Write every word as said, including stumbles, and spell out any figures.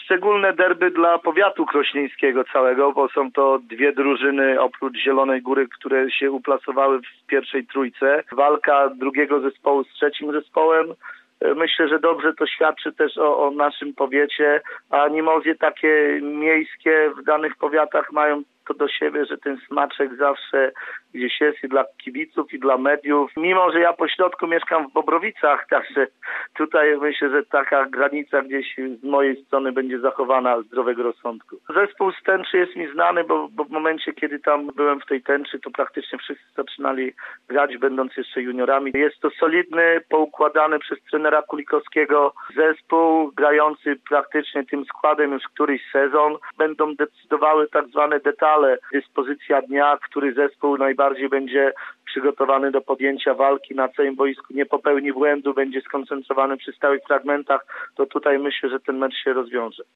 szczególne derby dla powiatu krośnieńskiego całego, bo są to dwie drużyny oprócz Zielonej Góry, które się uplasowały w pierwszej trójce. Walka drugiego zespołu z trzecim zespołem. Myślę, że dobrze to świadczy też o, o naszym powiecie, a animowie takie miejskie w danych powiatach mają to do siebie, że ten smaczek zawsze gdzieś jest i dla kibiców, i dla mediów. Mimo, że ja po środku mieszkam w Bobrowicach, także tutaj myślę, że taka granica gdzieś z mojej strony będzie zachowana zdrowego rozsądku. Zespół z Tęczy jest mi znany, bo, bo w momencie, kiedy tam byłem w tej Tęczy, to praktycznie wszyscy zaczynali grać, będąc jeszcze juniorami. Jest to solidny, poukładany przez trenera Kulikowskiego zespół, grający praktycznie tym składem już któryś sezon. Będą decydowały tak zwane detale, dyspozycja dnia, który zespół najbardziej będzie przygotowany do podjęcia walki na całym boisku, nie popełni błędu, będzie skoncentrowany przy stałych fragmentach, to tutaj myślę, że ten mecz się rozwiąże.